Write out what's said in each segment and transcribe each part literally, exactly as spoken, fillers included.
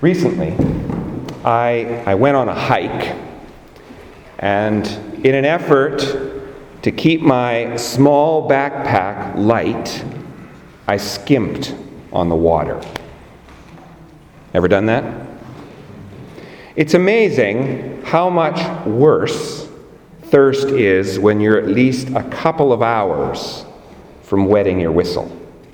Recently, I, I went on a hike, and in an effort to keep my small backpack light, I skimped on the water. Ever done that? It's amazing how much worse thirst is when you're at least a couple of hours from wetting your whistle.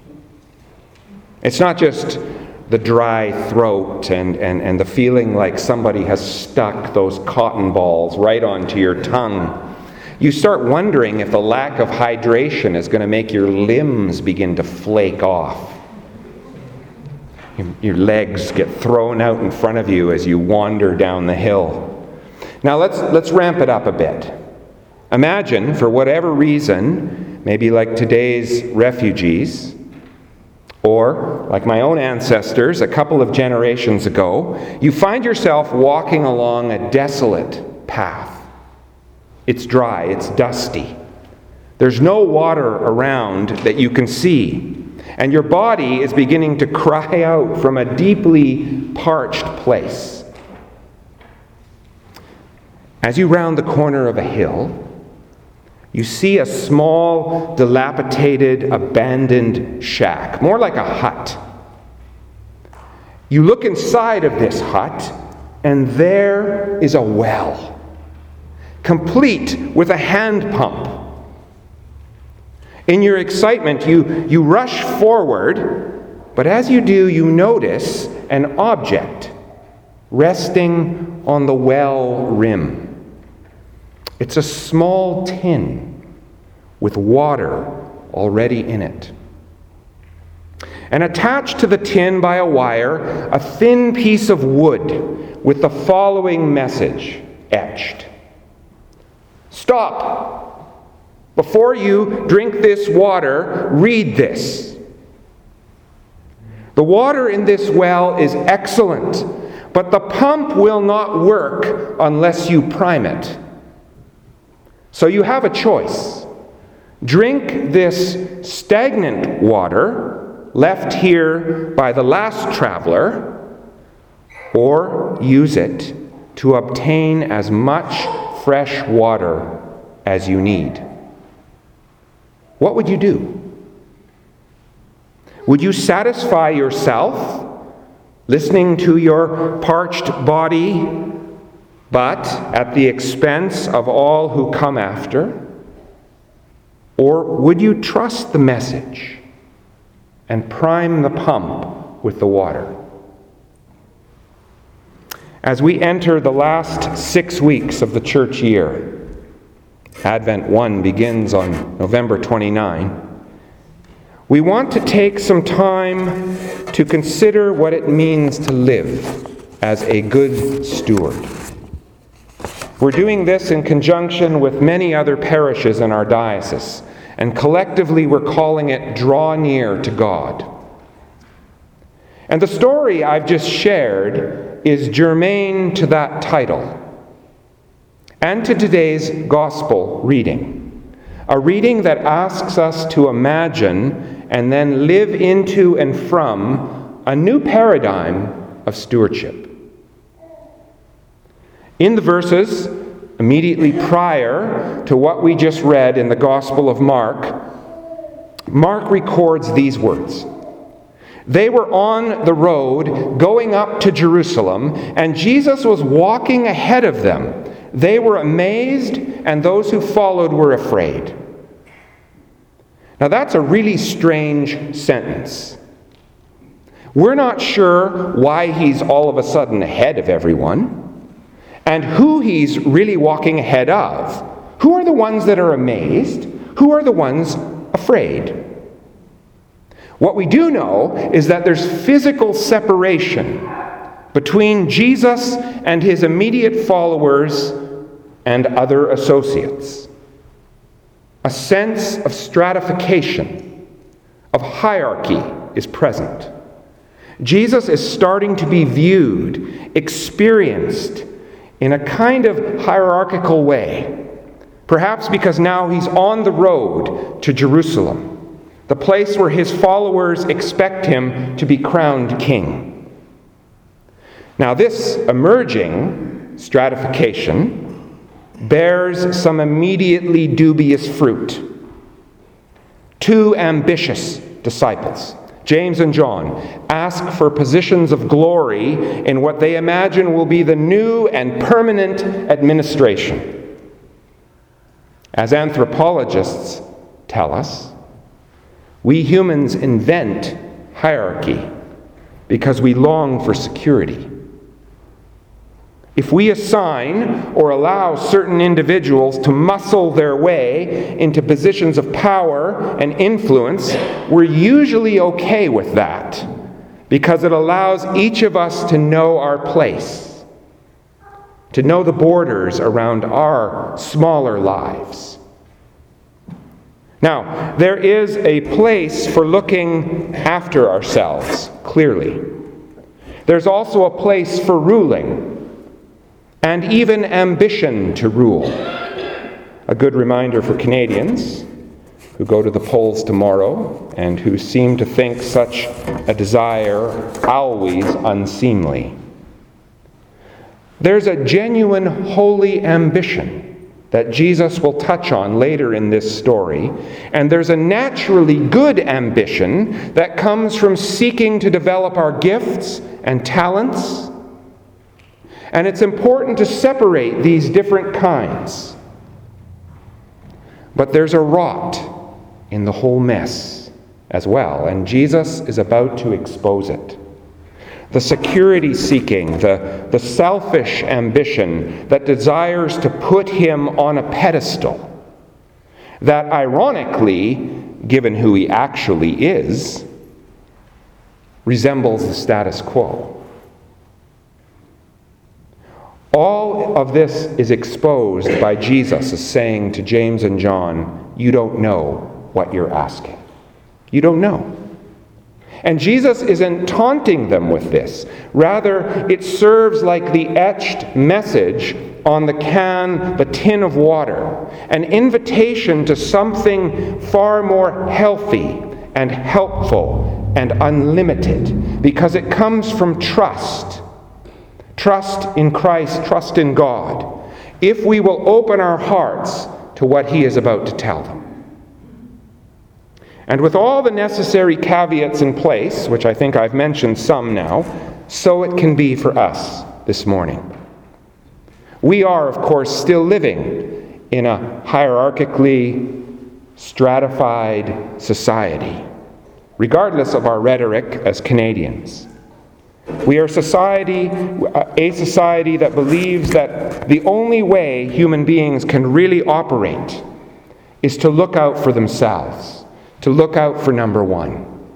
It's not just the dry throat and, and, and the feeling like somebody has stuck those cotton balls right onto your tongue. You start wondering if the lack of hydration is going to make your limbs begin to flake off. Your, your legs get thrown out in front of you as you wander down the hill. Now let's let's ramp it up a bit. Imagine, for whatever reason, maybe like today's refugees, or, like my own ancestors a couple of generations ago, you find yourself walking along a desolate path. It's dry, it's dusty. There's no water around that you can see, and your body is beginning to cry out from a deeply parched place. As you round the corner of a hill, you see a small, dilapidated, abandoned shack, more like a hut. You look inside of this hut, and there is a well, complete with a hand pump. In your excitement, you, you rush forward, but as you do, you notice an object resting on the well rim. It's a small tin with water already in it. And attached to the tin by a wire, a thin piece of wood with the following message etched. Stop! Before you drink this water, read this. The water in this well is excellent, but the pump will not work unless you prime it. So you have a choice. Drink this stagnant water left here by the last traveler, or use it to obtain as much fresh water as you need. What would you do? Would you satisfy yourself, listening to your parched body, but at the expense of all who come after? Or would you trust the message and prime the pump with the water? As we enter the last six weeks of the church year, Advent one begins on November twenty-ninth, we want to take some time to consider what it means to live as a good steward. We're doing this in conjunction with many other parishes in our diocese, and collectively we're calling it Draw Near to God. And the story I've just shared is germane to that title and to today's gospel reading, a reading that asks us to imagine and then live into and from a new paradigm of stewardship. In the verses immediately prior to what we just read in the Gospel of Mark, Mark records these words. They were on the road going up to Jerusalem, and Jesus was walking ahead of them. They were amazed, and those who followed were afraid. Now that's a really strange sentence. We're not sure why he's all of a sudden ahead of everyone, and who he's really walking ahead of. Who are the ones that are amazed? Who are the ones afraid? What we do know is that there's physical separation between Jesus and his immediate followers and other associates. A sense of stratification, of hierarchy is present. Jesus is starting to be viewed, experienced in a kind of hierarchical way, perhaps because now he's on the road to Jerusalem, the place where his followers expect him to be crowned king. Now, this emerging stratification bears some immediately dubious fruit. Two ambitious disciples, James and John, ask for positions of glory in what they imagine will be the new and permanent administration. As anthropologists tell us, we humans invent hierarchy because we long for security. If we assign or allow certain individuals to muscle their way into positions of power and influence, we're usually okay with that because it allows each of us to know our place, to know the borders around our smaller lives. Now, there is a place for looking after ourselves, clearly. There's also a place for ruling, and even ambition to rule. A good reminder for Canadians who go to the polls tomorrow and who seem to think such a desire always unseemly. There's a genuine holy ambition that Jesus will touch on later in this story, and there's a naturally good ambition that comes from seeking to develop our gifts and talents. And it's important to separate these different kinds. But there's a rot in the whole mess as well, and Jesus is about to expose it. The security-seeking, the, the selfish ambition that desires to put him on a pedestal, that ironically, given who he actually is, resembles the status quo. All of this is exposed by Jesus as saying to James and John, you don't know what you're asking. You don't know. And Jesus isn't taunting them with this. Rather, it serves like the etched message on the can, the tin of water, an invitation to something far more healthy and helpful and unlimited, because it comes from trust. Trust in Christ, trust in God, if we will open our hearts to what he is about to tell them. And with all the necessary caveats in place, which I think I've mentioned some now, so it can be for us this morning. We are, of course, still living in a hierarchically stratified society, regardless of our rhetoric as Canadians. We are society, a society that believes that the only way human beings can really operate is to look out for themselves, to look out for number one.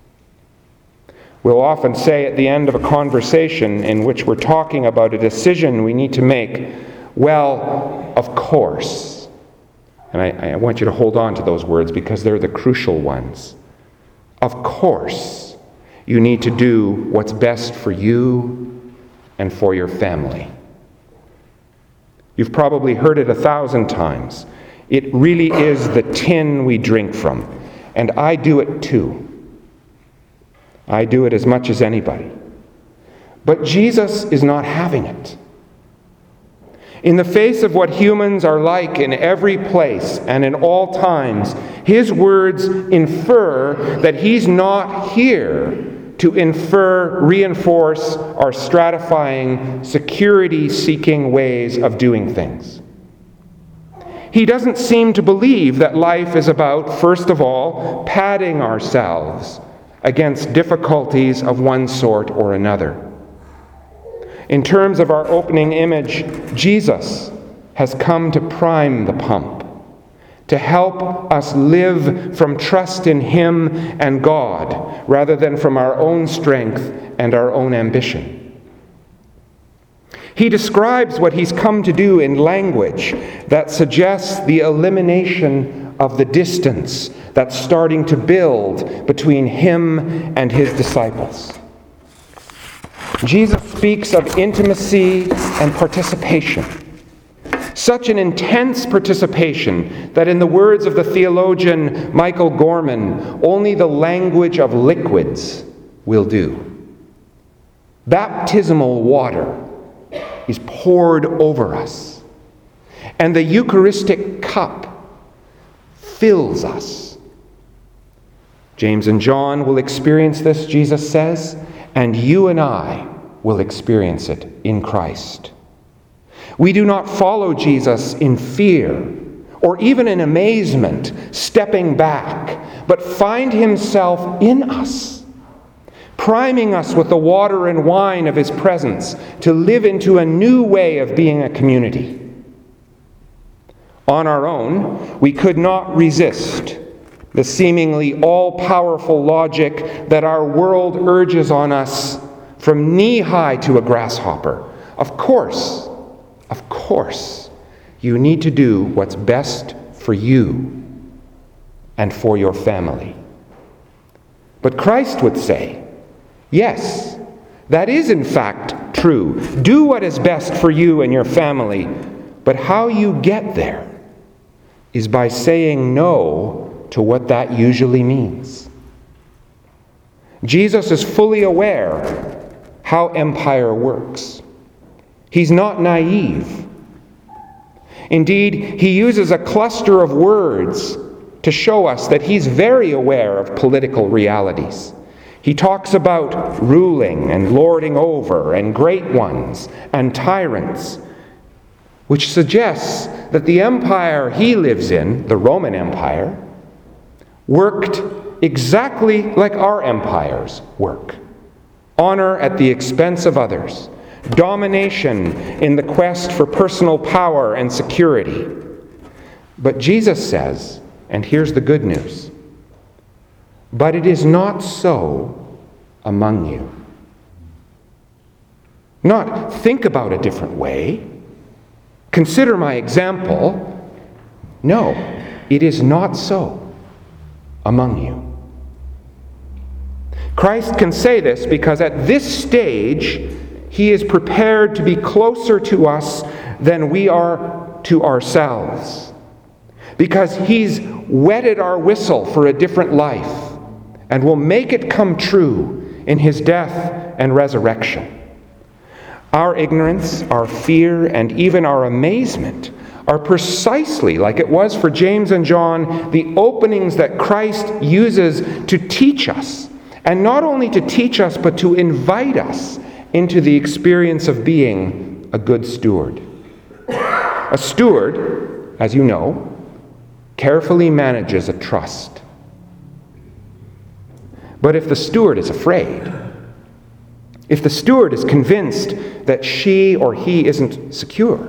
We'll often say at the end of a conversation in which we're talking about a decision we need to make, well, of course. And I, I want you to hold on to those words because they're the crucial ones. Of course. You need to do what's best for you and for your family. You've probably heard it a thousand times. It really is the tin we drink from. And I do it too. I do it as much as anybody. But Jesus is not having it. In the face of what humans are like in every place and in all times, his words infer that he's not here to infer, reinforce our stratifying, security-seeking ways of doing things. He doesn't seem to believe that life is about, first of all, padding ourselves against difficulties of one sort or another. In terms of our opening image, Jesus has come to prime the pump, to help us live from trust in him and God, rather than from our own strength and our own ambition. He describes what he's come to do in language that suggests the elimination of the distance that's starting to build between him and his disciples. Jesus speaks of intimacy and participation. Such an intense participation that, in the words of the theologian Michael Gorman, only the language of liquids will do. baptismal water is poured over us, and the Eucharistic cup fills us. James and John will experience this, Jesus says, and you and I will experience it in Christ. We do not follow Jesus in fear or even in amazement, stepping back, but find himself in us, priming us with the water and wine of his presence to live into a new way of being a community. On our own, we could not resist the seemingly all-powerful logic that our world urges on us from knee-high to a grasshopper. Of course, of course, you need to do what's best for you and for your family. But Christ would say, yes, that is in fact true. Do what is best for you and your family, but how you get there is by saying no to what that usually means. Jesus is fully aware how empire works. He's not naive. Indeed, he uses a cluster of words to show us that he's very aware of political realities. He talks about ruling and lording over and great ones and tyrants, which suggests that the empire he lives in, the Roman Empire, worked exactly like our empires work. Honor at the expense of others, domination in the quest for personal power and security. But Jesus says, and here's the good news, but it is not so among you. Not think about a different way, consider my example. No, it is not so among you. Christ can say this because at this stage, he is prepared to be closer to us than we are to ourselves. Because he's wetted our whistle for a different life and will make it come true in his death and resurrection. Our ignorance, our fear, and even our amazement are precisely, like it was for James and John, the openings that Christ uses to teach us. And not only to teach us, but to invite us into the experience of being a good steward. A steward, as you know, carefully manages a trust. But if the steward is afraid, if the steward is convinced that she or he isn't secure,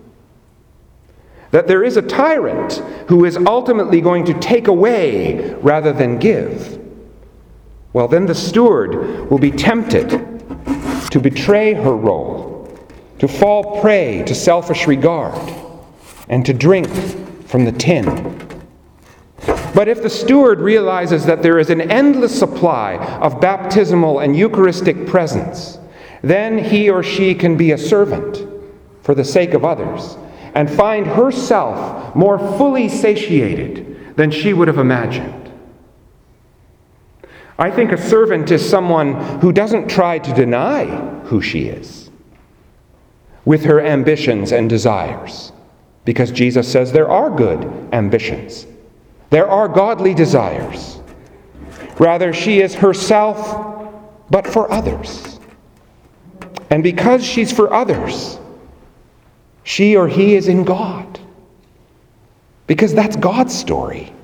that there is a tyrant who is ultimately going to take away rather than give, well, then the steward will be tempted to betray her role, to fall prey to selfish regard, and to drink from the tin. But if the steward realizes that there is an endless supply of baptismal and Eucharistic presence, then he or she can be a servant for the sake of others and find herself more fully satiated than she would have imagined. I think a servant is someone who doesn't try to deny who she is with her ambitions and desires, because Jesus says there are good ambitions. There are godly desires. Rather, she is herself, but for others. And because she's for others, she or he is in God. Because that's God's story.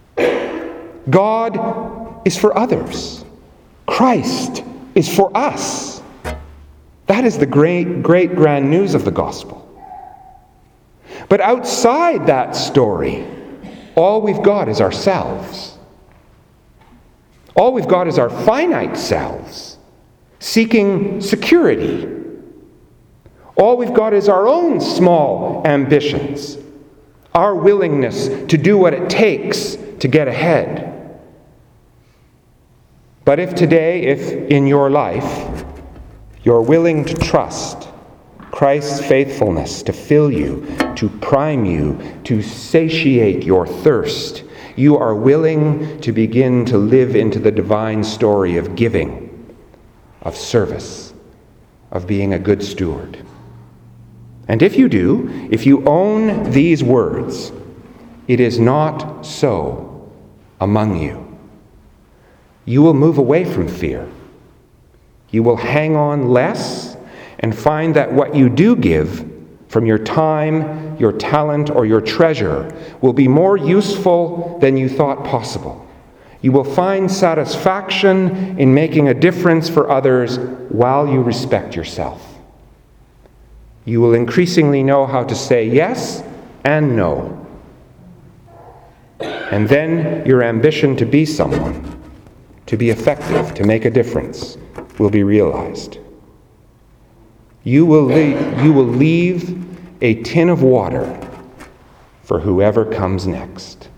God is for others. Christ is for us. That is the great, great grand news of the gospel. But outside that story, all we've got is ourselves. All we've got is our finite selves, seeking security. All we've got is our own small ambitions, our willingness to do what it takes to get ahead. But if today, if in your life, you're willing to trust Christ's faithfulness to fill you, to prime you, to satiate your thirst, you are willing to begin to live into the divine story of giving, of service, of being a good steward. And if you do, if you own these words, it is not so among you. You will move away from fear. You will hang on less and find that what you do give from your time, your talent, or your treasure will be more useful than you thought possible. You will find satisfaction in making a difference for others while you respect yourself. You will increasingly know how to say yes and no. And then your ambition to be someone, to be effective, to make a difference, will be realized. You will leave, you will leave a tin of water for whoever comes next.